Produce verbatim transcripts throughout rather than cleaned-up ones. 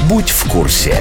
Будь в курсе.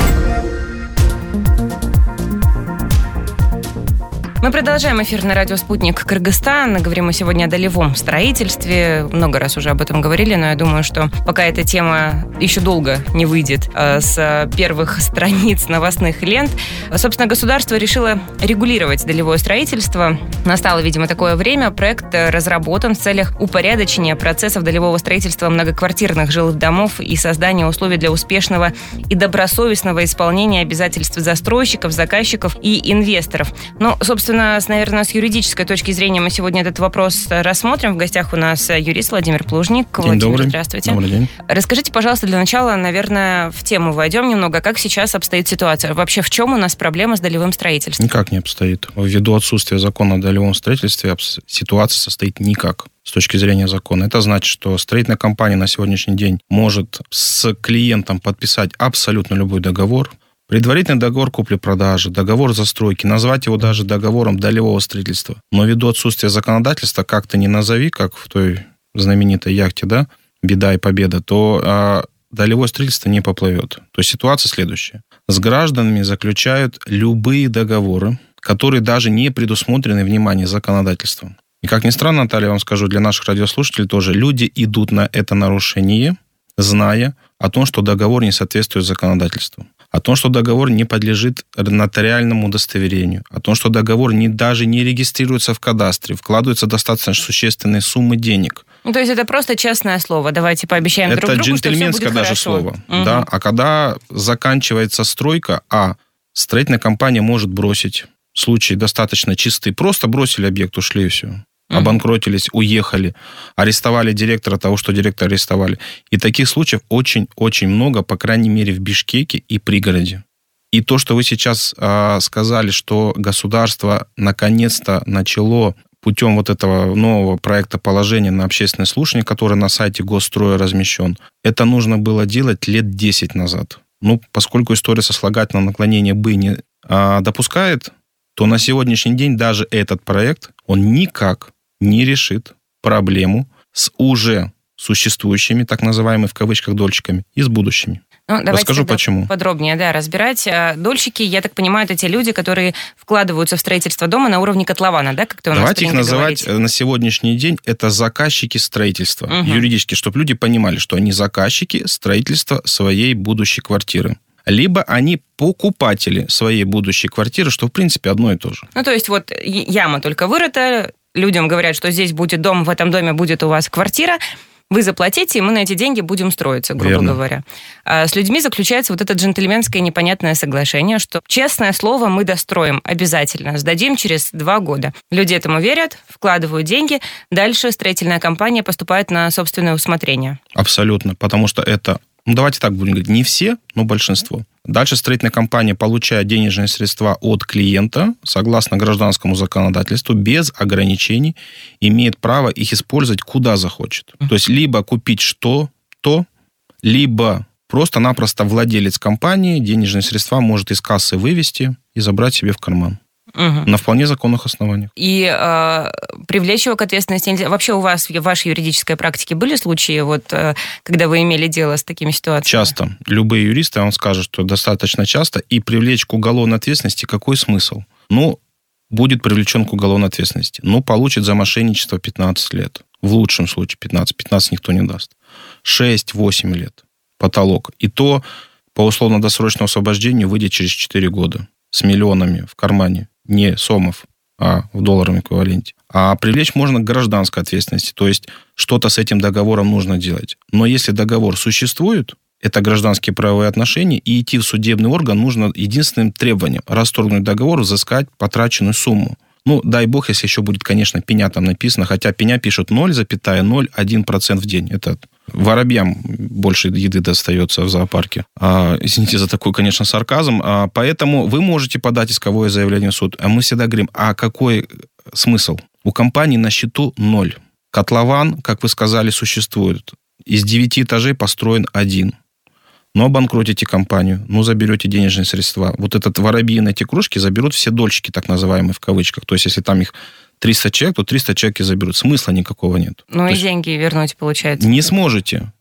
Мы продолжаем эфир на радио «Спутник Кыргызстан». Говорим мы сегодня о долевом строительстве. Много раз уже об этом говорили, но я думаю, что пока эта тема еще долго не выйдет с первых страниц новостных лент. Собственно, государство решило регулировать долевое строительство. Настало, видимо, такое время. Проект разработан в целях упорядочения процессов долевого строительства многоквартирных жилых домов и создания условий для успешного и добросовестного исполнения обязательств застройщиков, заказчиков и инвесторов. Но, собственно, наверное, с юридической точки зрения мы сегодня этот вопрос рассмотрим. В гостях у нас юрист Владимир Плужник. День Владимир, добрый. Здравствуйте. Добрый день. Расскажите, пожалуйста, для начала, наверное, в тему войдем немного. Как сейчас обстоит ситуация? Вообще, в чем у нас проблема с долевым строительством? Никак не обстоит. Ввиду отсутствия закона о долевом строительстве ситуация состоит никак с точки зрения закона. Это значит, что строительная компания на сегодняшний день может с клиентом подписать абсолютно любой договор. Предварительный договор купли-продажи, договор застройки, назвать его даже договором долевого строительства. Но ввиду отсутствия законодательства, как ты ни назови, как в той знаменитой яхте, да, «Беда и победа», то а, долевое строительство не поплывет. То есть ситуация следующая. С гражданами заключают любые договоры, которые даже не предусмотрены, внимание, законодательством. И как ни странно, Наталья, я вам скажу, для наших радиослушателей тоже, люди идут на это нарушение, зная о том, что договор не соответствует законодательству. О том, что договор не подлежит нотариальному удостоверению, о том, что договор не, даже не регистрируется в кадастре, вкладываются достаточно существенные суммы денег. Ну, то есть это просто честное слово. Давайте пообещаем это друг другу, что все будет джентльменское даже хорошо. слово. Угу. Да? А когда заканчивается стройка, а строительная компания может бросить, случаи достаточно чистые, просто бросили объект, ушли и все. Обанкротились, уехали, арестовали директора того, что директора арестовали. И таких случаев очень-очень много, по крайней мере, в Бишкеке и пригороде. И то, что вы сейчас э, сказали, что государство наконец-то начало путем вот этого нового проекта положения на общественное слушание, который на сайте Госстроя размещен, это нужно было делать лет десять назад. Ну, поскольку история сослагательного наклонения «бы» не э, допускает, то на сегодняшний день даже этот проект, он никак не решит проблему с уже существующими, так называемыми в кавычках, дольщиками и с будущими. Ну, Расскажу, почему. Подробнее, да, разбирать. Дольщики, я так понимаю, это те люди, которые вкладываются в строительство дома на уровне котлована, да, как-то у нас Давайте их называть говорить. На сегодняшний день это заказчики строительства, угу. юридически, чтобы люди понимали, что они заказчики строительства своей будущей квартиры. Либо они покупатели своей будущей квартиры, что, в принципе, одно и то же. Ну, то есть вот яма только вырыта, людям говорят, что здесь будет дом, в этом доме будет у вас квартира, вы заплатите, и мы на эти деньги будем строиться, грубо Верно. говоря. А с людьми заключается вот это джентльменское непонятное соглашение, что, честное слово, мы достроим обязательно, сдадим через два года. Люди этому верят, вкладывают деньги, дальше строительная компания поступает на собственное усмотрение. Абсолютно, потому что это, ну давайте так будем говорить, не все, но большинство. Дальше строительная компания получает денежные средства от клиента, согласно гражданскому законодательству, без ограничений, имеет право их использовать куда захочет. То есть либо купить что-то, либо просто-напросто владелец компании денежные средства может из кассы вывести и забрать себе в карман. Угу. На вполне законных основаниях. И э, привлечь его к ответственности нельзя. Вообще у вас в вашей юридической практике были случаи, вот, э, когда вы имели дело с такими ситуациями? Часто. Любые юристы вам скажут, что достаточно часто. И привлечь к уголовной ответственности какой смысл? Ну, будет привлечен к уголовной ответственности. Ну, получит за мошенничество пятнадцать лет. В лучшем случае пятнадцать. пятнадцать никто не даст. шесть-восемь лет. Потолок. И то по условно-досрочному освобождению выйдет через четыре года. С миллионами в кармане. Не сомов, а в долларовом эквиваленте. А привлечь можно к гражданской ответственности. То есть что-то с этим договором нужно делать. Но если договор существует, это гражданские правовые отношения, и идти в судебный орган нужно единственным требованием – расторгнуть договор, взыскать потраченную сумму. Ну, дай бог, если еще будет, конечно, пеня там написано, хотя пеня пишут ноль целых ноль один процент в день. Это воробьям больше еды достается в зоопарке. А, извините за такой, конечно, сарказм. А, поэтому вы можете подать исковое заявление в суд. А мы всегда говорим, а какой смысл? У компании на счету ноль. Котлован, как вы сказали, существует. Из девяти этажей построен один. Но обанкротите компанию, ну, заберете денежные средства. Вот этот воробьи на эти кружки заберут все дольщики, так называемые, в кавычках. То есть, если там их триста человек, то триста человек и заберут. Смысла никакого нет. Ну, то и деньги вернуть, получается. Не сможете.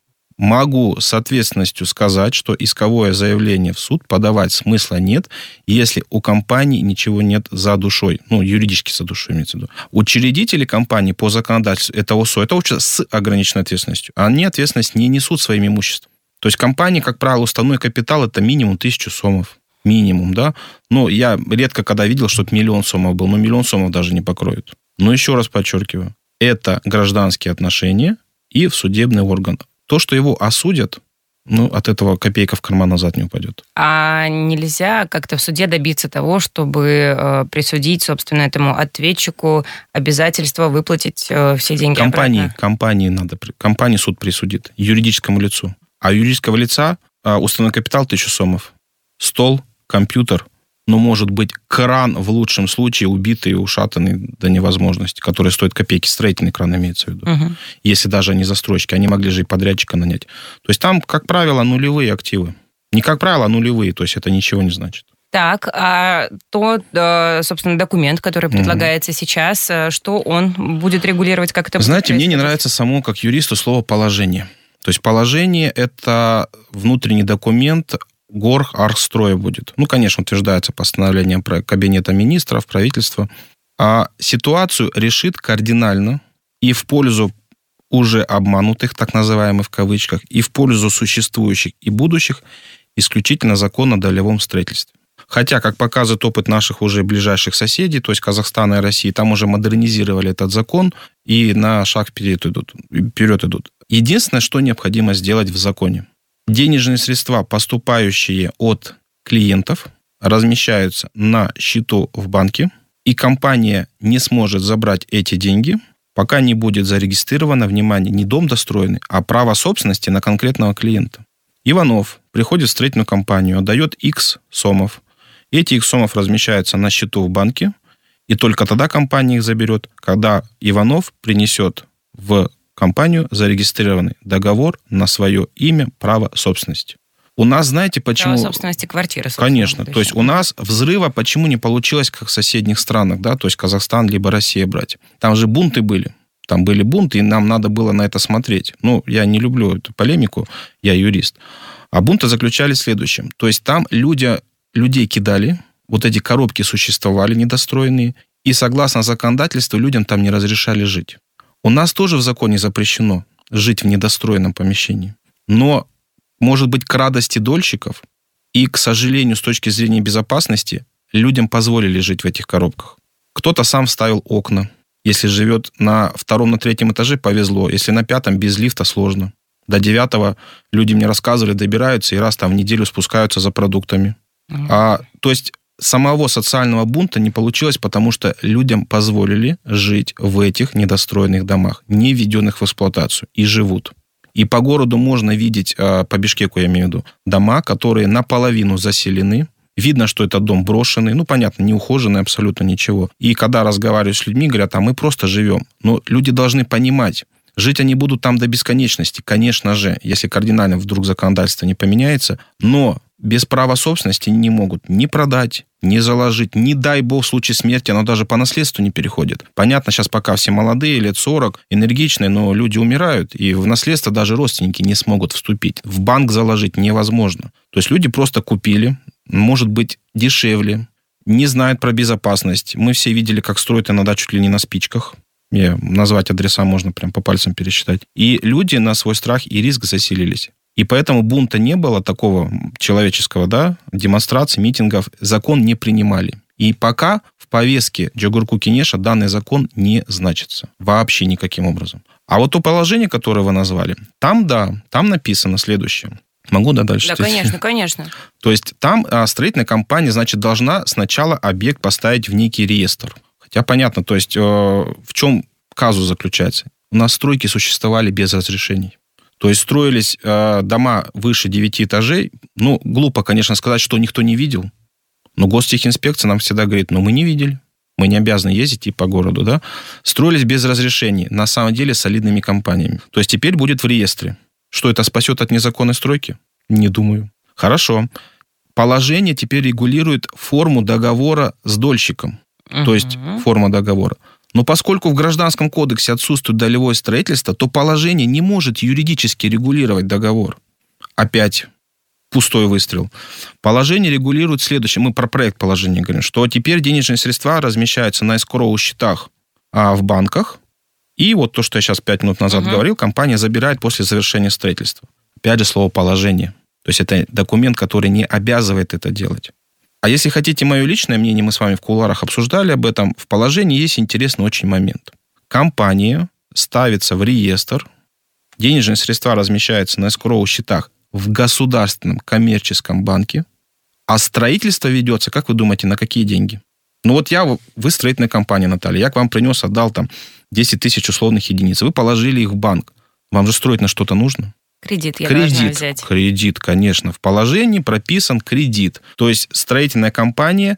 Могу с ответственностью сказать, что исковое заявление в суд подавать смысла нет, если у компании ничего нет за душой. Ну, юридически за душой имеется в виду. Учредители компании по законодательству, это ОСО, это общество с ограниченной ответственностью. Они ответственность не несут своим имуществом. То есть компании, как правило, уставной капитал это минимум тысячу сомов. Минимум, да. Но я редко когда видел, чтобы миллион сомов был. Но миллион сомов даже не покроют. Но еще раз подчеркиваю. Это гражданские отношения и в судебный орган. То, что его осудят, ну, от этого копейка в карман назад не упадет. А нельзя как-то в суде добиться того, чтобы э, присудить, собственно, этому ответчику обязательство выплатить э, все деньги компании, обратно? Компании надо, компании суд присудит, юридическому лицу. А у юридического лица э, уставной капитал тысячу сомов. Стол, компьютер, но может быть кран в лучшем случае убитый и ушатанный до невозможности, который стоит копейки. Строительный кран имеется в виду. Угу. Если даже они застройщики, они могли же и подрядчика нанять. То есть там, как правило, нулевые активы. Не как правило, а нулевые, то есть это ничего не значит. Так, а тот, собственно, документ, который предлагается угу. сейчас, что он будет регулировать, как это будет? Знаете, мне не нравится само, как юристу, слово «положение». То есть положение – это внутренний документ Горархстроя будет. Ну, конечно, утверждается постановлением Кабинета министров, правительства. А ситуацию решит кардинально и в пользу уже обманутых, так называемых в кавычках, и в пользу существующих и будущих исключительно закон о долевом строительстве. Хотя, как показывает опыт наших уже ближайших соседей, то есть Казахстана и России, там уже модернизировали этот закон и на шаг вперед идут. Вперед идут. Единственное, что необходимо сделать в законе. Денежные средства, поступающие от клиентов, размещаются на счету в банке, и компания не сможет забрать эти деньги, пока не будет зарегистрировано, внимание, не дом достроенный, а право собственности на конкретного клиента. Иванов приходит в строительную компанию, отдает X сомов. Эти X сомов размещаются на счету в банке, и только тогда компания их заберет, когда Иванов принесет в компанию зарегистрированный договор на свое имя право собственности. У нас, знаете, почему... Право собственности квартиры. Конечно. То есть у нас взрыва почему не получилось, как в соседних странах, да, то есть Казахстан либо Россия брать. Там же бунты были. Там были бунты, и нам надо было на это смотреть. Ну, я не люблю эту полемику, я юрист. А бунты заключались в следующем. То есть там люди, людей кидали, вот эти коробки существовали недостроенные, и согласно законодательству людям там не разрешали жить. У нас тоже в законе запрещено жить в недостроенном помещении. Но, может быть, к радости дольщиков и, к сожалению, с точки зрения безопасности, людям позволили жить в этих коробках. Кто-то сам вставил окна. Если живет на втором, на третьем этаже, повезло. Если на пятом, без лифта сложно. До девятого люди мне рассказывали, добираются и раз там в неделю спускаются за продуктами. Mm-hmm. А, то есть самого социального бунта не получилось, потому что людям позволили жить в этих недостроенных домах, не введенных в эксплуатацию, и живут. И по городу можно видеть, по Бишкеку я имею в виду, дома, которые наполовину заселены. Видно, что этот дом брошенный, ну, понятно, не ухоженный, абсолютно ничего. И когда разговариваю с людьми, говорят, а мы просто живем. Но люди должны понимать, жить они будут там до бесконечности, конечно же, если кардинально вдруг законодательство не поменяется, но без права собственности не могут ни продать, ни заложить, не дай бог в случае смерти, оно даже по наследству не переходит. Понятно, сейчас пока все молодые, лет сорок, энергичные, но люди умирают, и в наследство даже родственники не смогут вступить. В банк заложить невозможно. То есть люди просто купили, может быть, дешевле, не знают про безопасность. Мы все видели, как строят иногда чуть ли не на спичках. И назвать адреса можно прям по пальцам пересчитать. И люди на свой страх и риск заселились. И поэтому бунта не было такого человеческого, да, демонстраций, митингов. Закон не принимали. И пока в повестке Джогурку Кенеша данный закон не значится. Вообще никаким образом. А вот то положение, которое вы назвали, там, да, там написано следующее. Могу, да, дальше? Да, конечно, конечно. То есть там а, строительная компания, значит, должна сначала объект поставить в некий реестр. Хотя понятно, то есть э, в чем казус заключается? У нас стройки существовали без разрешений. То есть строились э, дома выше девяти этажей. Ну, глупо, конечно, сказать, что никто не видел. Но гостехинспекция нам всегда говорит, ну, мы не видели. Мы не обязаны ездить и по городу, да. Строились без разрешений. На самом деле солидными компаниями. То есть теперь будет в реестре. Что это спасет от незаконной стройки? Не думаю. Хорошо. Положение теперь регулирует форму договора с дольщиком. Uh-huh. То есть форма договора. Но поскольку в Гражданском кодексе отсутствует долевое строительство, то положение не может юридически регулировать договор. Опять пустой выстрел. Положение регулирует следующее. Мы про проект положения говорим, что теперь денежные средства размещаются на эскроу счетах а, в банках. И вот то, что я сейчас пять минут назад uh-huh. говорил, компания забирает после завершения строительства. Опять же, слово «положение». То есть это документ, который не обязывает это делать. А если хотите мое личное мнение, мы с вами в кулуарах обсуждали об этом, в положении есть интересный очень момент. Компания ставится в реестр, денежные средства размещаются на эскроу счетах в государственном коммерческом банке, а строительство ведется, как вы думаете, на какие деньги? Ну вот я, вы строительная компания, Наталья, я к вам принес, отдал там десять тысяч условных единиц, вы положили их в банк. Вам же строить на что-то нужно? Кредит я кредит, должна взять. Кредит, конечно. В положении прописан кредит. То есть строительная компания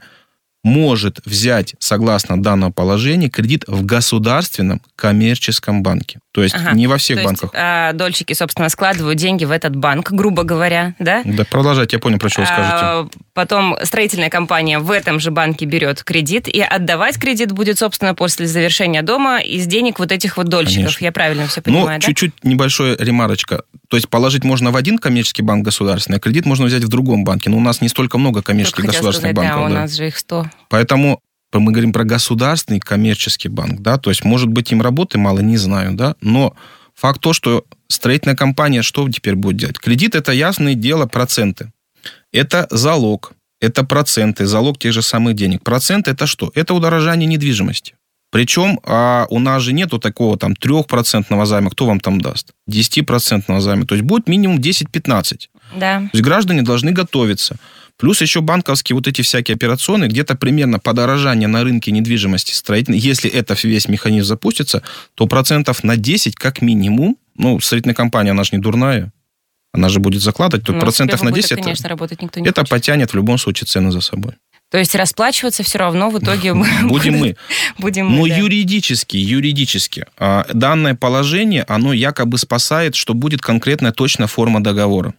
может взять, согласно данного положения, кредит в государственном коммерческом банке. То есть ага. не во всех То банках. Есть, а, дольщики, собственно, складывают деньги в этот банк, грубо говоря, да? Да, продолжайте, я понял, про что вы скажете. А, потом строительная компания в этом же банке берет кредит, и отдавать кредит будет, собственно, после завершения дома из денег вот этих вот дольщиков. Конечно. Я правильно все понимаю, ну, да? чуть-чуть небольшая ремарочка. То есть положить можно в один коммерческий банк государственный, а кредит можно взять в другом банке. Но у нас не столько много коммерческих государственных сказать, банков. Да, у да. нас же их сто. Поэтому мы говорим про государственный коммерческий банк. Да? То есть, может быть, им работы мало, не знаю. Да? Но факт то, что строительная компания что теперь будет делать? Кредит – это ясное дело проценты. Это залог, это проценты, залог тех же самых денег. Процент – это что? Это удорожание недвижимости. Причем а у нас же нету такого там трехпроцентного займа. Кто вам там даст? десятипроцентного займа. То есть будет минимум десять-пятнадцать. Да. То есть граждане должны готовиться. Плюс еще банковские вот эти всякие операционные, где-то примерно подорожание на рынке недвижимости строительной, если это весь механизм запустится, то процентов на десять как минимум, ну, строительная компания, она же не дурная, она же будет закладывать, то Но процентов на десять, убыток, конечно, работать никто не это хочет. Потянет в любом случае цены за собой. То есть расплачиваться все равно в итоге будем мы. Будем Но мы, да. юридически, юридически данное положение, оно якобы спасает, что будет конкретная точная форма договора.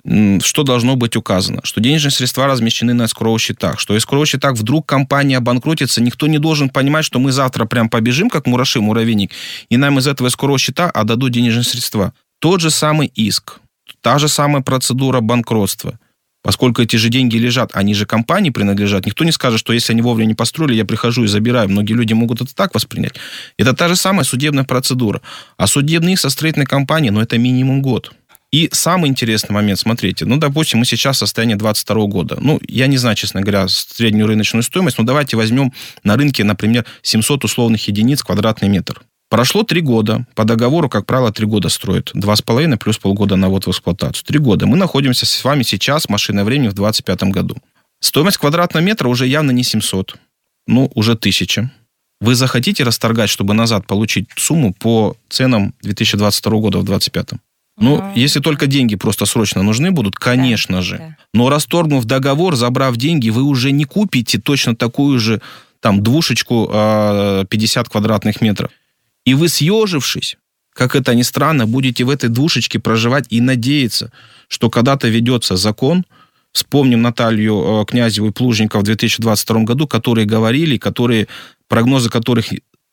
Что должно быть указано? Что денежные средства размещены на эскроу-счетах. Что эскроу-счетах вдруг компания обанкротится, никто не должен понимать, что мы завтра прям побежим, как мураши, муравейник, и нам из этого эскроу-счета отдадут денежные средства. Тот же самый иск, та же самая процедура банкротства. Поскольку эти же деньги лежат, они же компании принадлежат, никто не скажет, что если они вовремя не построили, я прихожу и забираю. Многие люди могут это так воспринять. Это та же самая судебная процедура. А судебный иск со строительной компанией, ну, это минимум год. И самый интересный момент, смотрите, ну, допустим, мы сейчас в состоянии двадцать второго года. Ну, я не знаю, честно говоря, среднюю рыночную стоимость, но давайте возьмем на рынке, например, семьсот условных единиц квадратный метр. Прошло три года. По договору, как правило, три года строят. Два с половиной плюс полгода на ввод в эксплуатацию. Три года. Мы находимся с вами сейчас, машинное время, в двадцать пятом году. Стоимость квадратного метра уже явно не семьсот. Ну, уже тысяча. Вы захотите расторгать, чтобы назад получить сумму по ценам две тысячи двадцать второго года в двадцать пятом? Ну, mm-hmm. если только деньги просто срочно нужны будут, конечно да, же. Да. Но расторгнув договор, забрав деньги, вы уже не купите точно такую же там двушечку пятьдесят квадратных метров. И вы, съежившись, как это ни странно, будете в этой двушечке проживать и надеяться, что когда-то ведется закон. Вспомним Наталью Князеву и Плужников в две тысячи двадцать втором году, которые говорили, которые, прогнозы которых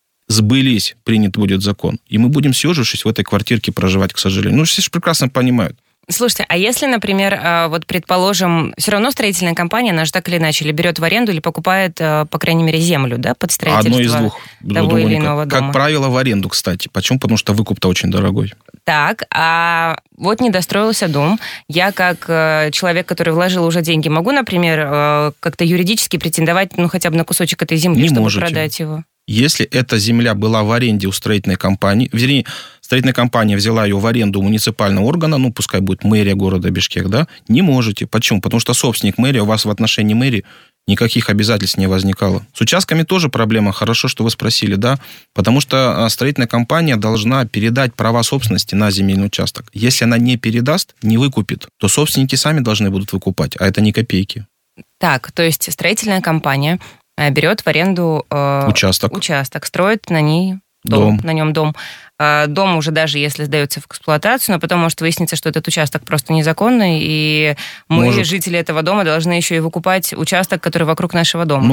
сбылись, принят будет закон. И мы будем, съежившись, в этой квартирке проживать, к сожалению. Ну, все же прекрасно понимают. Слушайте, а если, например, вот предположим, все равно строительная компания, она же так или иначе, или берет в аренду, или покупает, по крайней мере, землю, да, под строительство Одно из двух. того думаю, или иного как, дома. Как правило, в аренду, кстати. Почему? Потому что выкуп-то очень дорогой. Так, а вот не достроился дом. Я, как человек, который вложил уже деньги, могу, например, как-то юридически претендовать, ну, хотя бы на кусочек этой земли, не чтобы можете. Продать его? Если эта земля была в аренде у строительной компании, вернее, строительная компания взяла ее в аренду у муниципального органа, ну, пускай будет мэрия города Бишкек, да, не можете. Почему? Потому что собственник мэрии, у вас в отношении мэрии никаких обязательств не возникало. С участками тоже проблема. Хорошо, что вы спросили, да, потому что строительная компания должна передать права собственности на земельный участок. Если она не передаст, не выкупит, то собственники сами должны будут выкупать, а это не копейки. Так, то есть строительная компания берет в аренду э, участок. участок, строит на ней дом, дом. на нем дом. Э, дом уже даже если сдается в эксплуатацию, но потом может выясниться, что этот участок просто незаконный, и мы, может. жители этого дома, должны еще и выкупать участок, который вокруг нашего дома. Но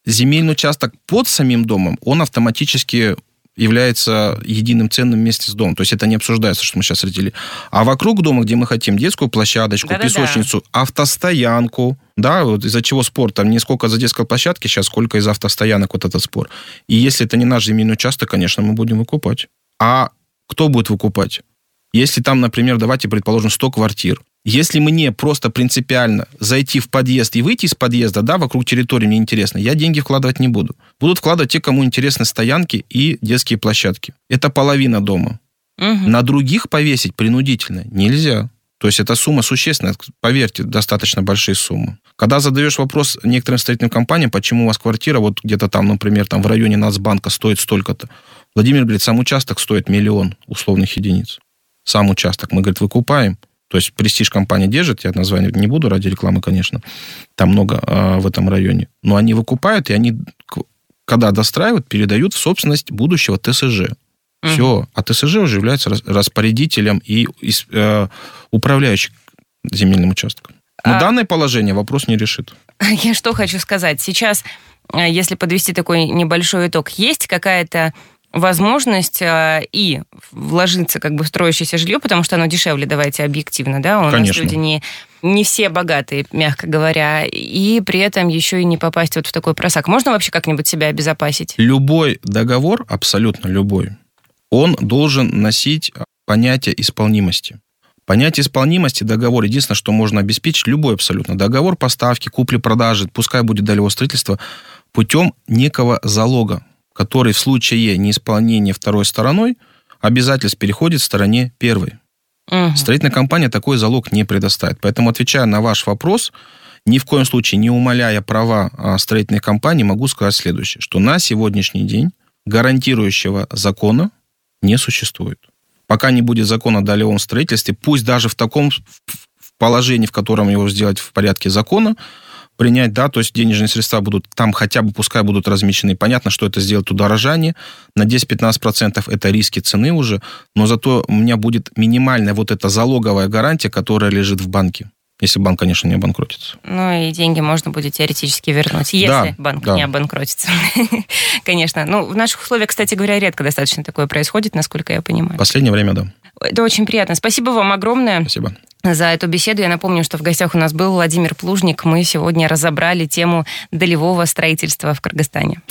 земельный участок под самим домом, он автоматически является единым ценным вместе с домом. То есть это не обсуждается, что мы сейчас разделили. А вокруг дома, где мы хотим детскую площадочку, Да-да-да. песочницу, автостоянку, да, вот из-за чего спор, там не сколько за детской площадки сейчас, сколько из автостоянок вот этот спор. И если это не наш земельный участок, конечно, мы будем выкупать. А кто будет выкупать? Если там, например, давайте предположим, сто квартир, если мне просто принципиально зайти в подъезд и выйти из подъезда, да, вокруг территории мне интересно, я деньги вкладывать не буду. Будут вкладывать те, кому интересны стоянки и детские площадки. Это половина дома. Угу. На других повесить принудительно нельзя. То есть эта сумма существенная, поверьте, достаточно большие суммы. Когда задаешь вопрос некоторым строительным компаниям, почему у вас квартира вот где-то там, например, там в районе Нацбанка стоит столько-то, Владимир говорит, сам участок стоит миллион условных единиц. Сам участок. Мы, говорит, выкупаем. То есть престиж компания держит, я название не буду ради рекламы, конечно, там много а, в этом районе. Но они выкупают, и они, когда достраивают, передают в собственность будущего ТСЖ. Угу. Все. А ТСЖ уже является распорядителем и, и э, управляющим земельным участком. Но а... данное положение вопрос не решит. Я что хочу сказать. Сейчас, если подвести такой небольшой итог, есть какая-то возможность э, и вложиться как бы в строящееся жилье, потому что оно дешевле, давайте объективно, да, у Конечно. нас люди не, не все богатые, мягко говоря, и при этом еще и не попасть вот в такой просак. Можно вообще как-нибудь себя обезопасить? Любой договор, абсолютно любой, он должен носить понятие исполнимости. Понятие исполнимости договора, единственное, что можно обеспечить, любой абсолютно договор поставки, купли-продажи, пускай будет долевое строительство, путем некого залога, который в случае неисполнения второй стороной обязательств переходит в стороне первой. Угу. Строительная компания такой залог не предоставит. Поэтому, отвечая на ваш вопрос, ни в коем случае не умаляя права строительной компании, могу сказать следующее, что на сегодняшний день гарантирующего закона не существует. Пока не будет закона о долевом строительстве, пусть даже в таком положении, в котором его сделать в порядке закона, принять, да, то есть денежные средства будут там хотя бы, пускай будут размещены. Понятно, что это сделает удорожание. На десять-пятнадцать процентов это риски цены уже, но зато у меня будет минимальная вот эта залоговая гарантия, которая лежит в банке. Если банк, конечно, не обанкротится. Ну и деньги можно будет теоретически вернуть, если да, банк да. не обанкротится. Конечно. Ну, в наших условиях, кстати говоря, редко достаточно такое происходит, насколько я понимаю. В последнее время, да. Это очень приятно. Спасибо вам огромное. Спасибо. За эту беседу. Я напомню, что в гостях у нас был Владимир Плужник. Мы сегодня разобрали тему долевого строительства в Кыргызстане.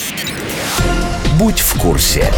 Будь в курсе.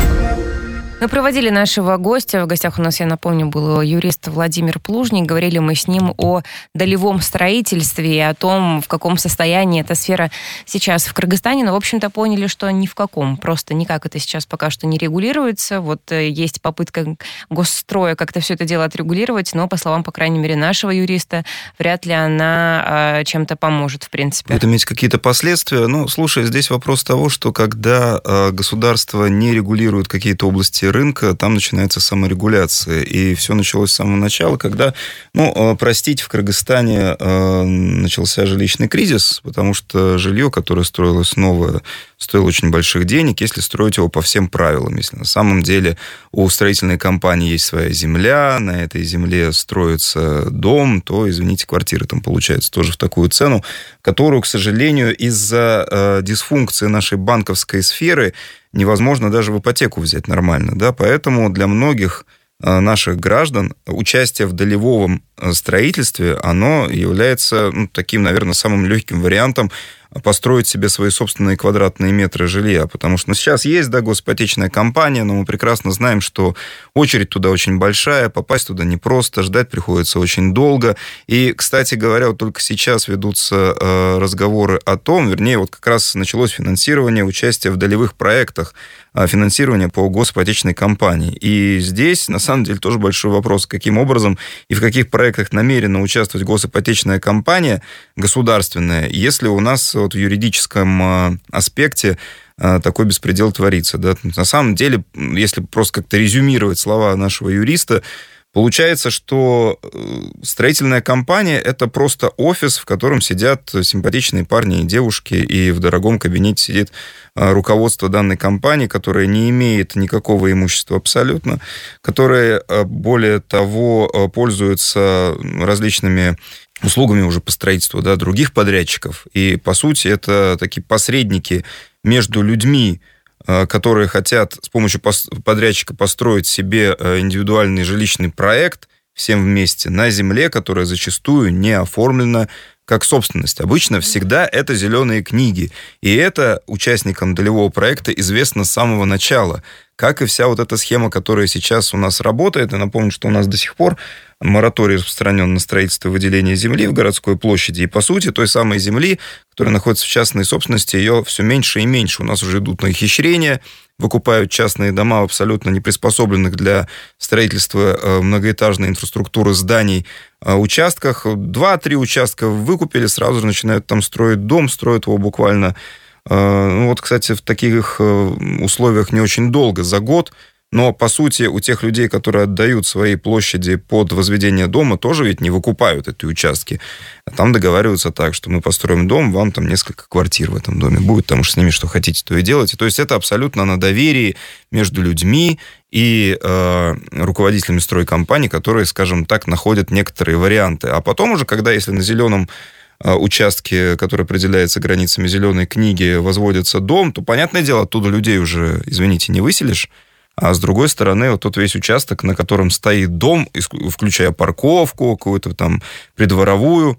Мы проводили нашего гостя. В гостях у нас, я напомню, был юрист Владимир Плужник. Говорили мы с ним о долевом строительстве и о том, в каком состоянии эта сфера сейчас в Кыргызстане. Но, в общем-то, поняли, что ни в каком. Просто никак это сейчас пока что не регулируется. Вот есть попытка госстроя как-то все это дело отрегулировать, но, по словам, по крайней мере, нашего юриста, вряд ли она чем-то поможет, в принципе. Будет иметь какие-то последствия. Ну, слушай, здесь вопрос того, что когда государство не регулирует какие-то области рынка, там начинается саморегуляция. И все началось с самого начала, когда, ну, простите, в Кыргызстане начался жилищный кризис, потому что жилье, которое строилось новое, стоило очень больших денег, если строить его по всем правилам. Если на самом деле у строительной компании есть своя земля, на этой земле строится дом, то, извините, квартира там получается тоже в такую цену, которую, к сожалению, из-за дисфункции нашей банковской сферы невозможно даже в ипотеку взять нормально, да, поэтому для многих наших граждан участие в долевом строительстве, оно является, ну, таким, наверное, самым легким вариантом построить себе свои собственные квадратные метры жилья, потому что ну, сейчас есть, да, госипотечная компания, но мы прекрасно знаем, что очередь туда очень большая, попасть туда непросто, ждать приходится очень долго. И, кстати говоря, вот только сейчас ведутся э, разговоры о том, вернее, вот как раз началось финансирование участия в долевых проектах, э, финансирование по госипотечной компании. И здесь, на самом деле, тоже большой вопрос, каким образом и в каких проектах намерена участвовать госипотечная компания государственная, если у нас вот в юридическом аспекте такой беспредел творится. Да? На самом деле, если просто как-то резюмировать слова нашего юриста, Получается, что строительная компания – это просто офис, в котором сидят симпатичные парни и девушки, и в дорогом кабинете сидит руководство данной компании, которое не имеет никакого имущества абсолютно, которое, более того, пользуется различными услугами уже по строительству, да, других подрядчиков. И, по сути, это такие посредники между людьми, которые хотят с помощью подрядчика построить себе индивидуальный жилищный проект всем вместе на земле, которая зачастую не оформлена как собственность. Обычно всегда это зеленые книги. И это участникам долевого проекта известно с самого начала. Как и вся вот эта схема, которая сейчас у нас работает. Я напомню, что у нас до сих пор мораторий распространен на строительство и выделение земли в городской площади. И, по сути, той самой земли, которая находится в частной собственности, ее все меньше и меньше. У нас уже идут на ухищрения, выкупают частные дома в абсолютно не приспособленных для строительства многоэтажной инфраструктуры зданий участках. Два-три участка выкупили, сразу же начинают там строить дом, строят его буквально... Ну вот, кстати, в таких условиях не очень долго, за год. Но, по сути, у тех людей, которые отдают свои площади под возведение дома, тоже ведь не выкупают эти участки. А там договариваются так, что мы построим дом, вам там несколько квартир в этом доме будет, потому что с ними что хотите, то и делайте. То есть это абсолютно на доверии между людьми и э, руководителями стройкомпаний, которые, скажем так, находят некоторые варианты. А потом уже, когда, если на зеленом участке, который определяется границами зеленой книги, возводится дом, то, понятное дело, оттуда людей уже, извините, не выселишь. А с другой стороны, вот тот весь участок, на котором стоит дом, включая парковку, какую-то там придворовую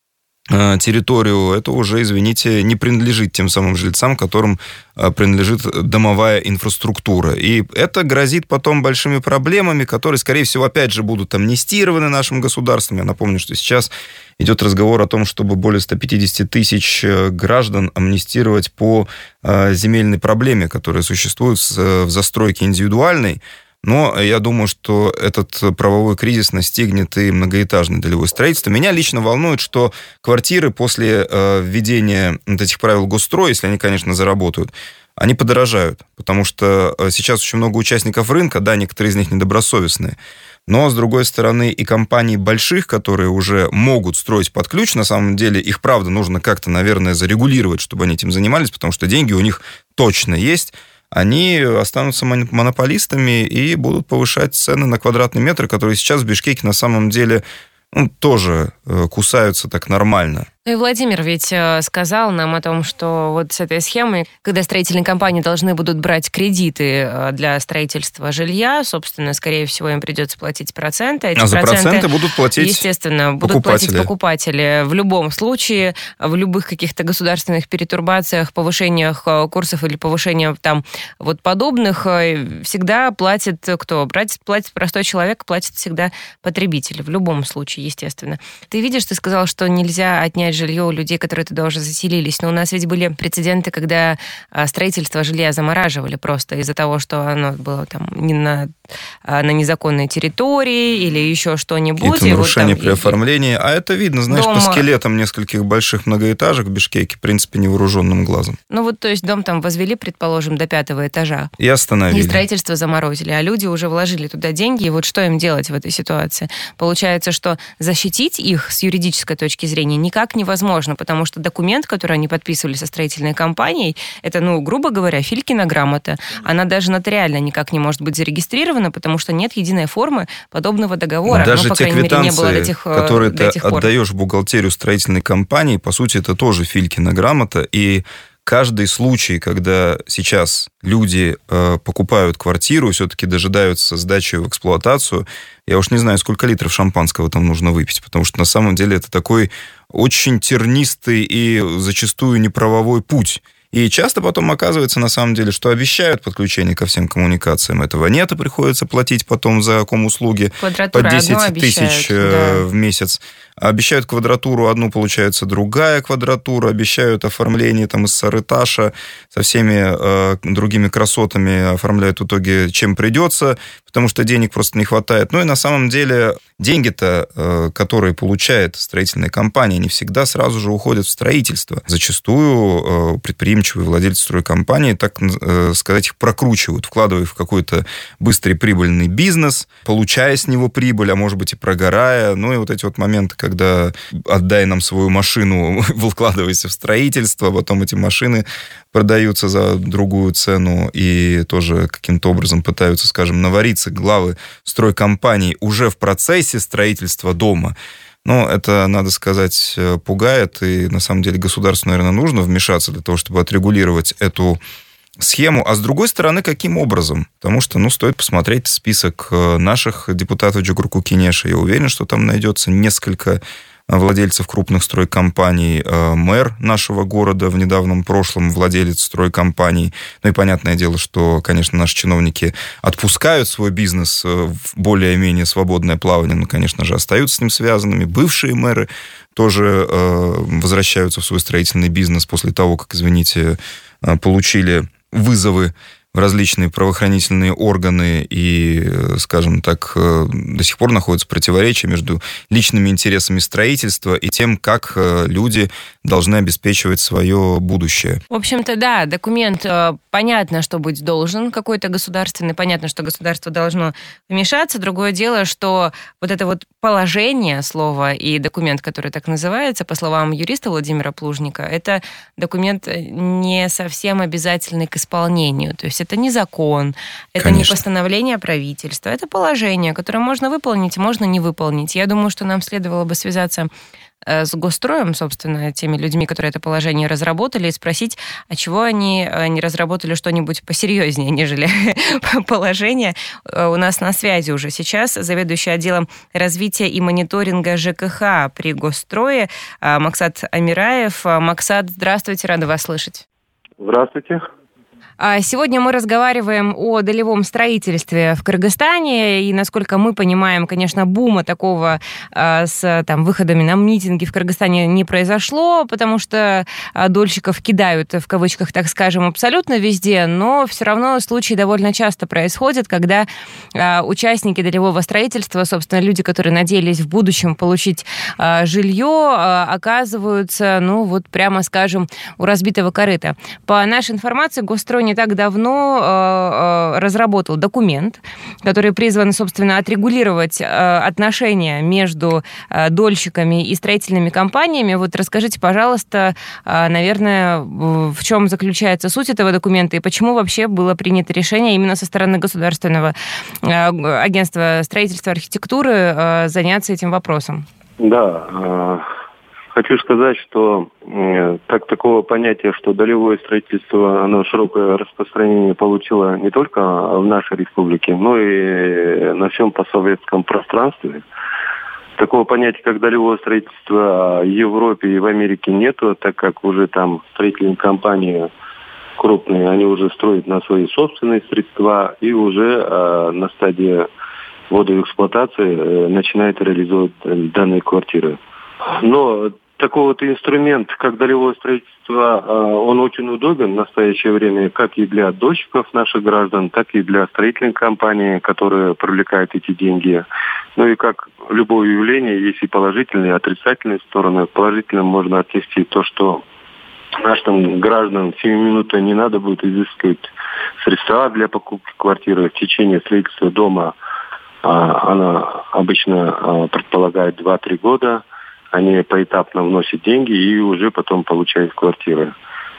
территорию, это уже, извините, не принадлежит тем самым жильцам, которым принадлежит домовая инфраструктура. И это грозит потом большими проблемами, которые, скорее всего, опять же, будут амнистированы нашим государством. Я напомню, что сейчас идет разговор о том, чтобы более ста пятидесяти тысяч граждан амнистировать по земельной проблеме, которая существует в застройке индивидуальной. Но я думаю, что этот правовой кризис настигнет и многоэтажное долевое строительство. Меня лично волнует, что квартиры после э, введения вот этих правил госстроя, если они, конечно, заработают, они подорожают. Потому что сейчас очень много участников рынка, да, некоторые из них недобросовестные. Но, с другой стороны, и компаний больших, которые уже могут строить под ключ, на самом деле их, правда, нужно как-то, наверное, зарегулировать, чтобы они этим занимались, потому что деньги у них точно есть. Они останутся монополистами и будут повышать цены на квадратный метр, которые сейчас в Бишкеке на самом деле ну, тоже кусаются так нормально. Ну и Владимир ведь сказал нам о том, что вот с этой схемой, когда строительные компании должны будут брать кредиты для строительства жилья, собственно, скорее всего, им придется платить проценты. Эти а за проценты, проценты будут платить естественно, будут покупатели. платить покупатели. В любом случае, в любых каких-то государственных перетурбациях, повышениях курсов или повышениях там вот подобных, всегда платит кто? Платит, платит простой человек, платит всегда потребитель. В любом случае, естественно. Ты видишь, ты сказал, что нельзя отнять жилье у людей, которые туда уже заселились. Но у нас ведь были прецеденты, когда строительство жилья замораживали просто из-за того, что оно было там не на, на незаконной территории или еще что-нибудь. Это нарушение вот при оформлении. А это видно, знаешь, дома... по скелетам нескольких больших многоэтажек в Бишкеке, в принципе, невооруженным глазом. Ну вот, то есть дом там возвели, предположим, до пятого этажа. И остановили. И строительство заморозили. А люди уже вложили туда деньги. И вот что им делать в этой ситуации? Получается, что защитить их с юридической точки зрения никак не невозможно, потому что документ, который они подписывали со строительной компанией, это, ну, грубо говоря, Филькина грамота. Она даже нотариально никак не может быть зарегистрирована, потому что нет единой формы подобного договора. Даже ну, по те крайней мере, не было квитанции, до тех, которые до ты тех пор. отдаешь в бухгалтерию строительной компании, по сути, это тоже Филькина грамота, и каждый случай, когда сейчас люди э, покупают квартиру, все-таки дожидаются сдачи в эксплуатацию, я уж не знаю, сколько литров шампанского там нужно выпить, потому что на самом деле это такой очень тернистый и зачастую неправовой путь. И часто потом оказывается, на самом деле, что обещают подключение ко всем коммуникациям. Этого нет, и приходится платить потом за ком-услуги по десять тысяч да. в месяц. Обещают квадратуру одну, получается другая квадратура. Обещают оформление там из сарыташа со всеми э, другими красотами. Оформляют в итоге чем придется, потому что денег просто не хватает. Ну и на самом деле деньги-то, которые получает строительная компания, не всегда сразу же уходят в строительство. Зачастую предприимчивые владельцы стройкомпании, так сказать, их прокручивают, вкладывая в какой-то быстрый прибыльный бизнес, получая с него прибыль, а может быть и прогорая. Ну и вот эти вот моменты, когда отдай нам свою машину, вкладывайся в строительство, потом эти машины продаются за другую цену и тоже каким-то образом пытаются, скажем, навариться главы стройкомпаний уже в процессе строительства дома. Но это, надо сказать, пугает, и на самом деле государству, наверное, нужно вмешаться для того, чтобы отрегулировать эту схему. А с другой стороны, каким образом? Потому что, ну, стоит посмотреть список наших депутатов Джугурку Кенеша. Я уверен, что там найдется несколько владельцев крупных стройкомпаний, мэр нашего города в недавнем прошлом владелец стройкомпаний. Ну и понятное дело, что, конечно, наши чиновники отпускают свой бизнес в более-менее свободное плавание, но, конечно же, остаются с ним связанными. Бывшие мэры тоже возвращаются в свой строительный бизнес после того, как, извините, получили вызовы в различные правоохранительные органы и, скажем так, до сих пор находится противоречие между личными интересами строительства и тем, как люди должны обеспечивать свое будущее. В общем-то, да, документ понятно, что быть должен какой-то государственный, понятно, что государство должно вмешаться. Другое дело, что вот это вот положение слова и документ, который так называется, по словам юриста Владимира Плужника, это документ не совсем обязательный к исполнению. То есть это не закон, это Конечно. не постановление правительства, это положение, которое можно выполнить, можно не выполнить. Я думаю, что нам следовало бы связаться с Госстроем, собственно, теми людьми, которые это положение разработали, и спросить, а чего они не разработали что-нибудь посерьезнее, нежели положение. У нас на связи уже сейчас заведующий отделом развития и мониторинга ЖКХ при Госстрое Максат Амираев. Максат, здравствуйте, рада вас слышать. Здравствуйте. Сегодня мы разговариваем о долевом строительстве в Кыргызстане, и, насколько мы понимаем, конечно, бума такого с там, выходами на митинги в Кыргызстане не произошло, потому что дольщиков кидают, в кавычках, так скажем, абсолютно везде, но все равно случаи довольно часто происходят, когда участники долевого строительства, собственно, люди, которые надеялись в будущем получить жилье, оказываются, ну, вот прямо скажем, у разбитого корыта. По нашей информации, Госстрой не так давно э, разработал документ, который призван, собственно, отрегулировать э, отношения между э, дольщиками и строительными компаниями. Вот расскажите, пожалуйста, э, наверное, в чем заключается суть этого документа и почему вообще было принято решение именно со стороны Государственного э, агентства строительства и архитектуры э, заняться этим вопросом? Да, э... Хочу сказать, что э, так такого понятия, что долевое строительство, оно широкое распространение получило не только в нашей республике, но и на всем постсоветском пространстве. Такого понятия, как долевое строительство в Европе и в Америке нету, так как уже там строительные компании крупные, они уже строят на свои собственные средства и уже э, на стадии ввода в эксплуатации э, начинают реализовывать данные квартиры. Но такой вот инструмент, как долевое строительство, он очень удобен в настоящее время как и для дольщиков наших граждан, так и для строительных компаний, которые привлекают эти деньги. Ну и как любое явление, есть и положительные, и отрицательные стороны. Положительно можно отнести то, что нашим гражданам семь минут не надо будет изыскивать средства для покупки квартиры в течение строительства дома. Она обычно предполагает два-три года. Они поэтапно вносят деньги и уже потом получают квартиры.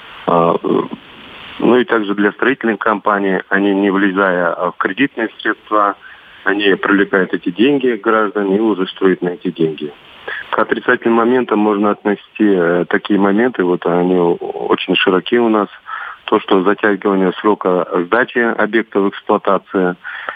Ну и также для строительных компаний, они, не влезая в кредитные средства, они привлекают эти деньги граждан и уже строят на эти деньги. К отрицательным моментам можно отнести такие моменты, вот они очень широки у нас. То, что затягивание срока сдачи объекта в эксплуатацию.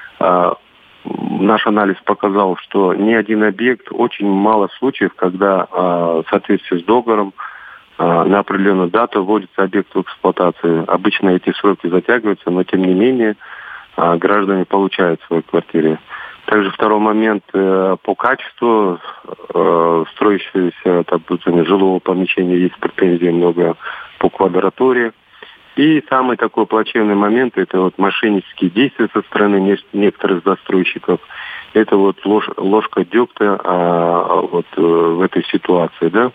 Наш анализ показал, что ни один объект, очень мало случаев, когда в соответствии с договором на определенную дату вводится объект в эксплуатацию. Обычно эти сроки затягиваются, но тем не менее граждане получают свои квартиры. Также второй момент по качеству строящегося, допустим, жилого помещения есть претензий много по квадратуре. И самый такой плачевный момент – это вот мошеннические действия со стороны некоторых застройщиков. Это вот ложь, ложка дегтя а, вот, в этой ситуации, да.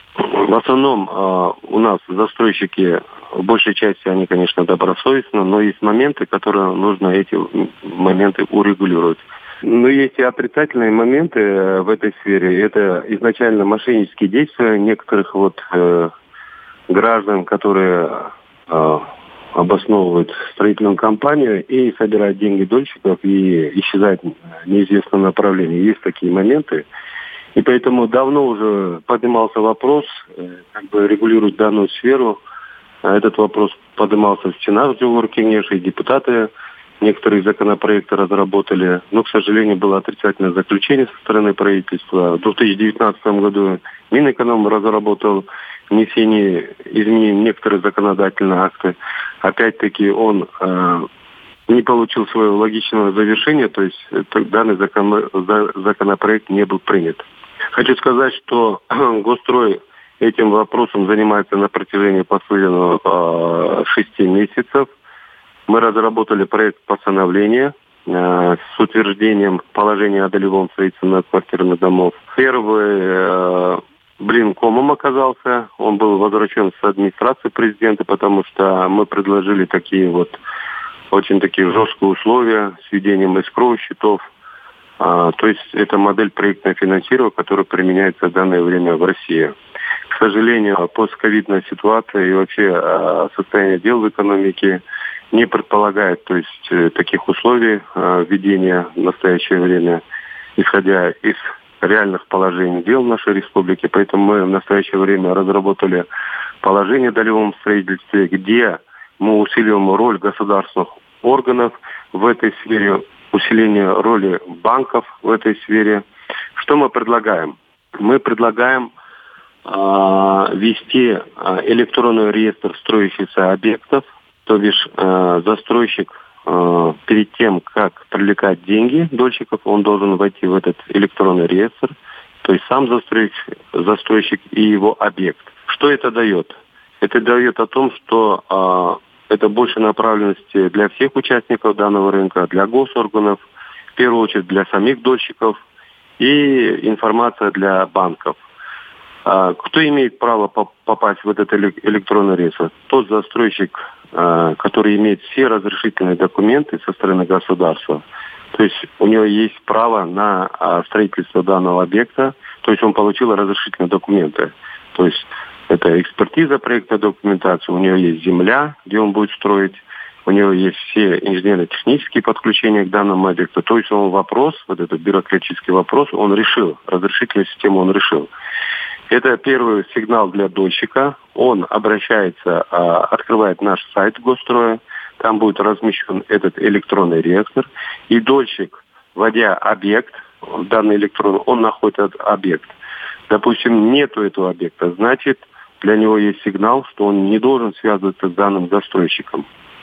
В основном а, у нас застройщики, в большей части они, конечно, добросовестны, но есть моменты, которые нужно эти моменты урегулировать. Но есть и отрицательные моменты в этой сфере. Это изначально мошеннические действия некоторых вот э, граждан, которые э, обосновывают строительную компанию и собирают деньги дольщиков и исчезают в неизвестном направлении. Есть такие моменты. И поэтому давно уже поднимался вопрос, э, как бы регулировать данную сферу. Этот вопрос поднимался в Сенате, Кенеш, и депутаты некоторые законопроекты разработали, но, к сожалению, было отрицательное заключение со стороны правительства. В две тысячи девятнадцатом году Минэконом разработал внесение изменений в некоторые законодательные акты. Опять-таки он э, не получил своего логичного завершения, то есть данный закон, законопроект не был принят. Хочу сказать, что Госстрой этим вопросом занимается на протяжении последних э, шести месяцев. Мы разработали проект постановления э, с утверждением положения о долевом строительстве многоквартирных домов. Первый э, блин комом оказался. Он был возвращен с администрации президента, потому что мы предложили такие вот очень такие жесткие условия с введением эскроу счетов. А, то есть это модель проектного финансирования, которая применяется в данное время в России. К сожалению, постковидная ситуация и вообще а, состояние дел в экономике не предполагает, то есть э, таких условий э, введения в настоящее время, исходя из реальных положений дел в нашей республике. Поэтому мы в настоящее время разработали положение о долевом строительстве, где мы усиливаем роль государственных органов в этой сфере, усиление роли банков в этой сфере. Что мы предлагаем? Мы предлагаем э, ввести э, электронный реестр строящихся объектов, то бишь э, застройщик э, перед тем, как привлекать деньги дольщиков, он должен войти в этот электронный реестр, то есть сам застройщик, застройщик и его объект. Что это дает? Это дает о том, что э, это больше направленности для всех участников данного рынка, для госорганов, в первую очередь для самих дольщиков и информация для банков. Э, кто имеет право попасть в этот электронный реестр? Тот застройщик, который имеет все разрешительные документы со стороны государства. То есть у него есть право на строительство данного объекта, то есть он получил разрешительные документы. То есть это экспертиза проектной документации, у него есть земля, где он будет строить, у него есть все инженерно-технические подключения к данному объекту. То есть он вопрос, вот этот бюрократический вопрос, он решил, разрешительную систему он решил. Это первый сигнал для дольщика. Он обращается, открывает наш сайт Госстроя. Там будет размещен этот электронный реестр. И дольщик, вводя объект, в данный электронный, он находит этот объект. Допустим, нету этого объекта. Значит, для него есть сигнал, что он не должен связываться с данным застройщиком,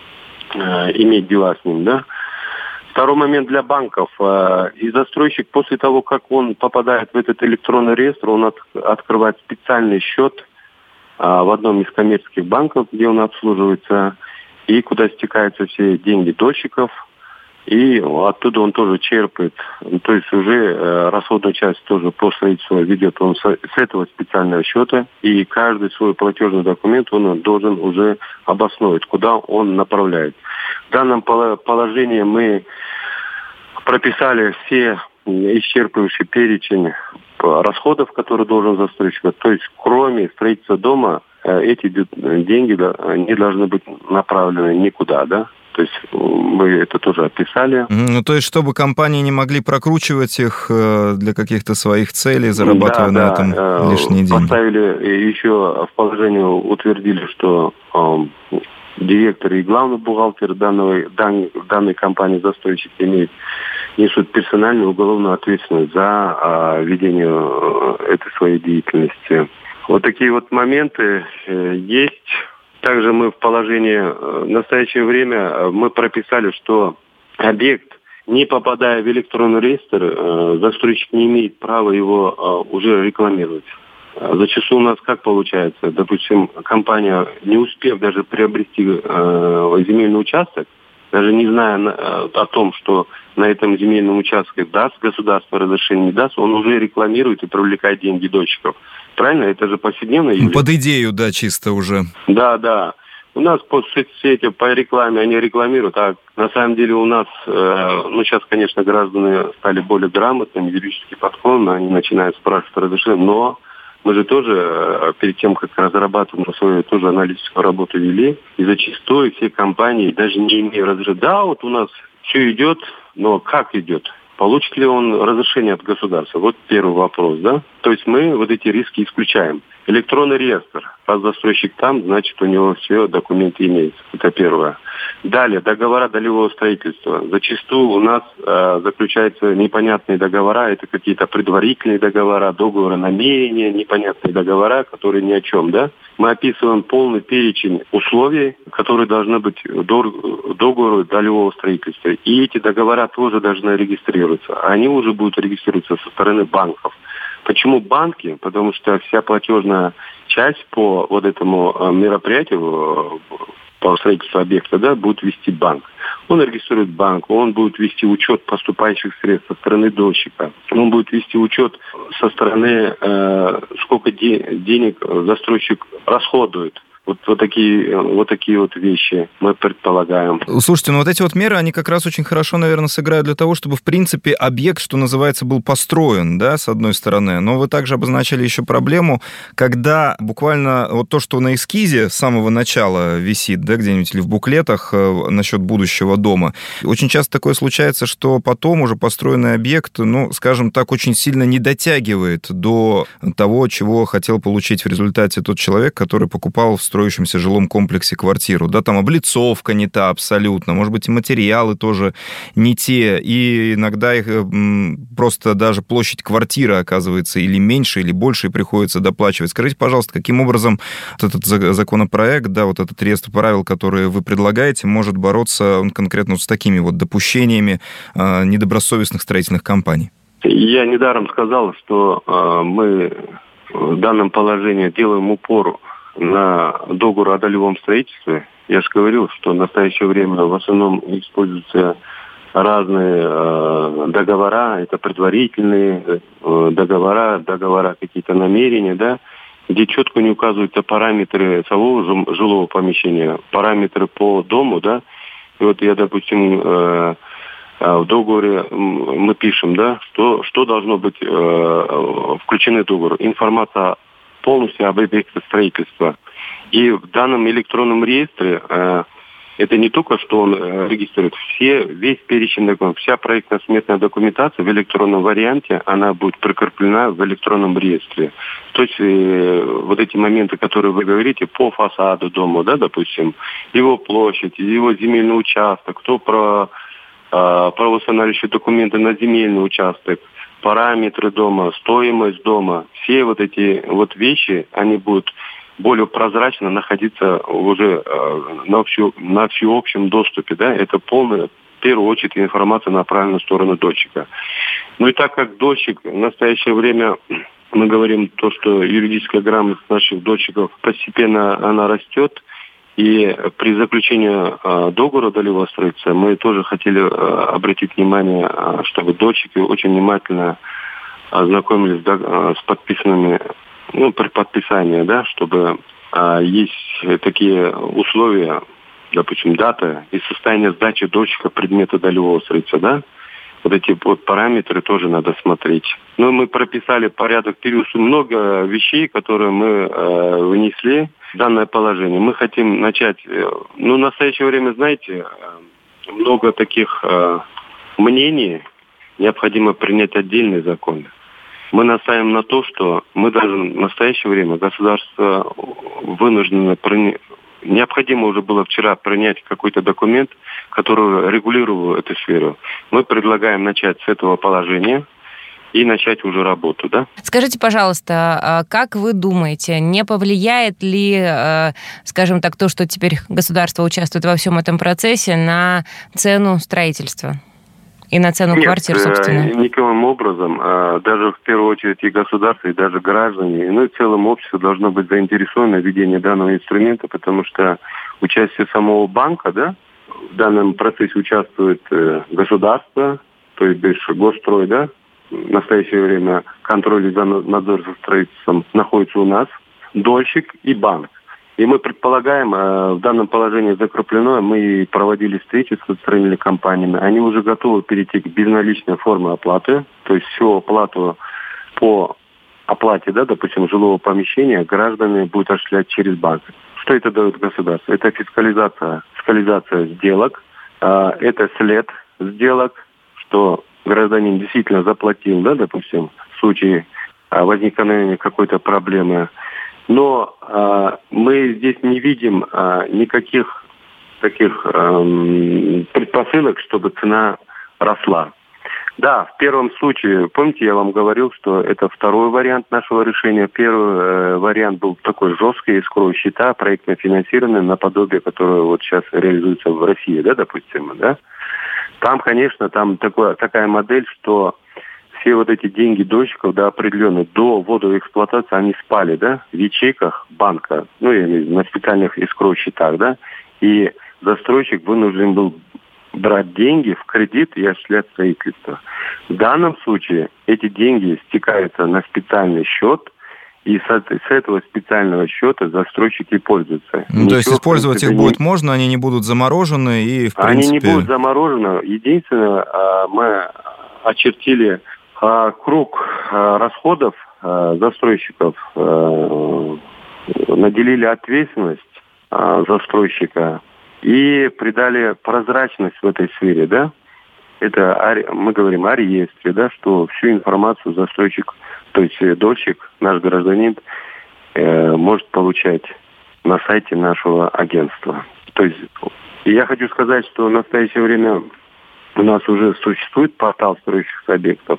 иметь дела с ним, да? Второй момент для банков. И застройщик после того, как он попадает в этот электронный реестр, он от, открывает специальный счет а, в одном из коммерческих банков, где он обслуживается, и куда стекаются все деньги дольщиков. И оттуда он тоже черпает. То есть уже э, расходную часть тоже по строительству ведет он с, с этого специального счета. И каждый свой платежный документ он должен уже обосновать, куда он направляет. В данном положении мы прописали все исчерпывающий перечень расходов, которые должен застройщик. То есть кроме строительства дома эти деньги не должны быть направлены никуда, да? То есть мы это тоже описали. Ну, то есть, чтобы компании не могли прокручивать их для каких-то своих целей, зарабатывая да, на этом да. лишние деньги. Поставили еще в положении, утвердили, что э, директор и главный бухгалтер данной, дан, данной компании застройщик имеет, несут персональную уголовную ответственность за э, ведение э, этой своей деятельности. Вот такие вот моменты э, есть. Также мы в положении в настоящее время мы прописали, что объект, не попадая в электронный реестр, застройщик не имеет права его уже рекламировать. Зачастую у нас как получается? Допустим, компания, не успев даже приобрести э, земельный участок, даже не зная э, о том, что на этом земельном участке даст государство разрешение, не даст, он уже рекламирует и привлекает деньги дольщиков. Правильно? Это же повседневно. Под идею, да, чисто уже. Да, да. У нас по соцсети, по рекламе они рекламируют, а на самом деле у нас, э, ну сейчас, конечно, граждане стали более грамотными, юридически подкованными, они начинают спрашивать разрешение, но мы же тоже э, перед тем, как разрабатываем свою тоже аналитическую работу вели, и зачастую все компании, даже не имея разрешения, да, вот у нас все идет, но как идет? Получит ли он разрешение от государства? Вот первый вопрос, да? То есть мы вот эти риски исключаем. Электронный реестр. Раз застройщик там, значит, у него все документы имеются. Это первое. Далее, договора долевого строительства. Зачастую у нас э, заключаются непонятные договора. Это какие-то предварительные договора, договоры намерения, непонятные договора, которые ни о чем, да? Мы описываем полный перечень условий, которые должны быть в договору долевого строительства. И эти договора тоже должны регистрироваться. Они уже будут регистрироваться со стороны банков. Почему банки? Потому что вся платежная часть по вот этому мероприятию, по строительству объекта, да, будет вести банк. Он регистрирует банк, он будет вести учет поступающих средств со стороны дольщика, он будет вести учет со стороны, э, сколько де- денег застройщик расходует. Вот, вот, такие, вот такие вот вещи мы предполагаем. Слушайте, ну вот эти вот меры, они как раз очень хорошо, наверное, сыграют для того, чтобы, в принципе, объект, что называется, был построен, да, с одной стороны. Но вы также обозначили еще проблему, когда буквально вот то, что на эскизе с самого начала висит, да, где-нибудь или в буклетах насчет будущего дома, очень часто такое случается, что потом уже построенный объект, ну, скажем так, очень сильно не дотягивает до того, чего хотел получить в результате тот человек, который покупал в строящемся жилом комплексе квартиру. Да, там облицовка не та абсолютно, может быть, и материалы тоже не те, и иногда их просто даже площадь квартиры оказывается или меньше, или больше, и приходится доплачивать. Скажите, пожалуйста, каким образом вот этот законопроект, да, вот этот реестр правил, который вы предлагаете, может бороться конкретно вот с такими вот допущениями недобросовестных строительных компаний? Я недаром сказал, что э, мы в данном положении делаем упор на договор о долевом строительстве. Я же говорил, что в настоящее время в основном используются разные э, договора, это предварительные э, договора, договора какие-то намерения, да, где четко не указываются параметры самого жилого помещения, параметры по дому, да. И вот я, допустим, э, в договоре мы пишем, да, что, что должно быть э, включено в договор. Информация полностью об объекте строительства. И в данном электронном реестре э, это не только, что он э, регистрирует все, весь перечень документов, вся проектно-сметная документация в электронном варианте, она будет прикреплена в электронном реестре. То есть э, вот эти моменты, которые вы говорите, по фасаду дома, да, допустим, его площадь, его земельный участок, кто про э, правоустанавливающие документы на земельный участок, параметры дома, стоимость дома, все вот эти вот вещи, они будут более прозрачно находиться уже э, на, всю, на всеобщем доступе. Да? Это полная, в первую очередь, информация направлена в сторону дольщика. Ну и так как дольщик в настоящее время, мы говорим то, что юридическая грамотность наших дольщиков постепенно она растет, и при заключении э, договора долевого строительства мы тоже хотели э, обратить внимание, э, чтобы дольщики очень внимательно ознакомились да, э, с подписанными, ну, при подписании, да, чтобы э, есть такие условия, допустим, дата и состояние сдачи дольщика предмета долевого строительства, да, вот эти вот параметры тоже надо смотреть. Но мы прописали порядок периода, много вещей, которые мы э, вынесли в данное положение. Мы хотим начать, э, ну, в настоящее время, знаете, э, много таких э, мнений, необходимо принять отдельный закон. Мы настаиваем на то, что мы должны в настоящее время, государство вынуждено принять, необходимо уже было вчера принять какой-то документ, который регулировал эту сферу. Мы предлагаем начать с этого положения и начать уже работу, да? Скажите, пожалуйста, как вы думаете, не повлияет ли, скажем так, то, что теперь государство участвует во всем этом процессе, на цену строительства? И на цену Нет, квартир, собственно? Никаким образом. Даже в первую очередь и государство, и даже граждане, ну и в целом общество должно быть заинтересовано в ведении данного инструмента, потому что участие самого банка, да, в данном процессе участвует государство, то есть бывший Госстрой, да, в настоящее время контроль и надзор за строительством находится у нас, дольщик и банк. И мы предполагаем, в данном положении закреплено, мы проводили встречи с строительными компаниями, они уже готовы перейти к безналичной форме оплаты, то есть всю оплату по оплате, да, допустим, жилого помещения граждане будут осуществлять через банк. Что это дает государство? Это фискализация, фискализация сделок, это след сделок, что гражданин действительно заплатил, да, допустим, в случае возникновения какой-то проблемы. Но а, мы здесь не видим а, никаких таких а, предпосылок, чтобы цена росла. Да, в первом случае, помните, я вам говорил, что это второй вариант нашего решения. Первый э, вариант был такой жесткий, скрой счета, проектно финансированный, наподобие, которое вот сейчас реализуется в России, да, допустим, да. Там, конечно, там такое, такая модель, что все вот эти деньги дольщиков, да, определенные, до ввода эксплуатации, они спали, да, в ячейках банка, ну, или на специальных эскроу-счетах, да, и застройщик вынужден был брать деньги в кредит и осуществлять строительство. В данном случае эти деньги стекаются на специальный счет, и с этого специального счета застройщики пользуются. Ну, Ничего, то есть использовать их будет не... можно, они не будут заморожены, и, в принципе... Они не будут заморожены. Единственное, мы очертили круг расходов застройщиков, наделили ответственность застройщика и придали прозрачность в этой сфере, да? Это мы говорим о реестре, да, что всю информацию застройщик, то есть дольщик, наш гражданин, может получать на сайте нашего агентства. То есть я хочу сказать, что в настоящее время у нас уже существует портал строящихся объектов,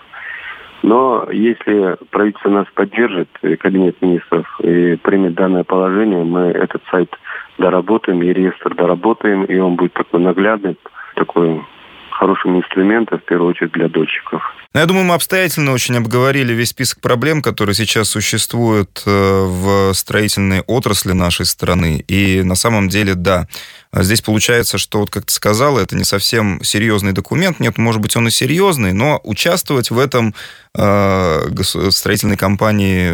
но если правительство нас поддержит, и Кабинет министров, и примет данное положение, мы этот сайт доработаем, и реестр доработаем, и он будет такой наглядный, такой хорошим инструментом, в первую очередь, для дольщиков. Я думаю, мы обстоятельно очень обговорили весь список проблем, которые сейчас существуют в строительной отрасли нашей страны. И на самом деле, да, здесь получается, что, вот как ты сказала, это не совсем серьезный документ. Нет, может быть, он и серьезный, но участвовать в этом э, строительные компании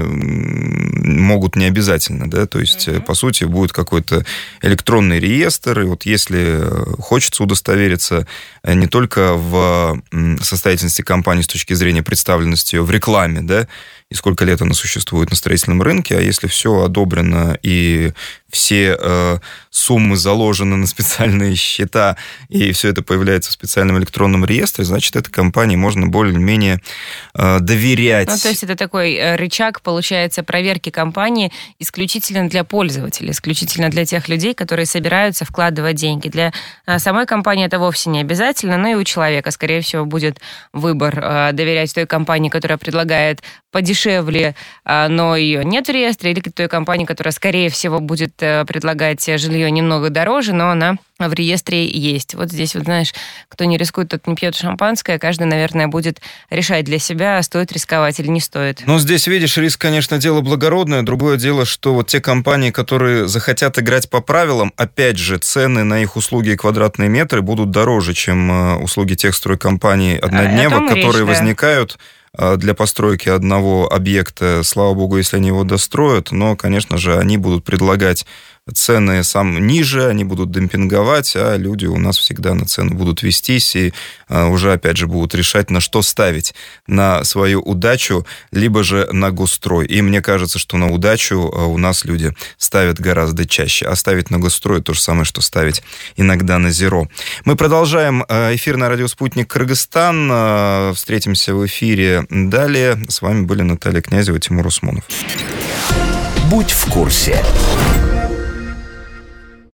могут не обязательно, да, то есть, mm-hmm. по сути, будет какой-то электронный реестр, и вот если хочется удостовериться не только в состоятельности компании с точки зрения представленности ее в рекламе, да, и сколько лет она существует на строительном рынке, а если все одобрено и все э, суммы заложены на специальные счета, и все это появляется в специальном электронном реестре, значит, этой компании можно более-менее э, доверять. Ну, то есть это такой рычаг, получается, проверки компании исключительно для пользователей, исключительно для тех людей, которые собираются вкладывать деньги. Для самой компании это вовсе не обязательно, но и у человека, скорее всего, будет выбор э, доверять той компании, которая предлагает подешевле, но ее нет в реестре, или к той компании, которая, скорее всего, будет предлагать жилье немного дороже, но она в реестре есть. Вот здесь, вот знаешь, кто не рискует, тот не пьет шампанское. Каждый, наверное, будет решать для себя, стоит рисковать или не стоит. Ну, здесь, видишь, риск, конечно, дело благородное. Другое дело, что вот те компании, которые захотят играть по правилам, опять же, цены на их услуги и квадратные метры будут дороже, чем услуги тех стройкомпаний однодневок, которые речь, возникают да. для постройки одного объекта. Слава богу, если они его достроят, но, конечно же, они будут предлагать цены сам ниже, они будут демпинговать, а люди у нас всегда на цену будут вестись и а, уже, опять же, будут решать, на что ставить, на свою удачу, либо же на госстрой. И мне кажется, что на удачу у нас люди ставят гораздо чаще. А ставить на госстрой то же самое, что ставить иногда на зеро. Мы продолжаем эфир на радио «Спутник Кыргызстан». Встретимся в эфире далее. С вами были Наталья Князева, Тимур Усмонов. Будь в курсе.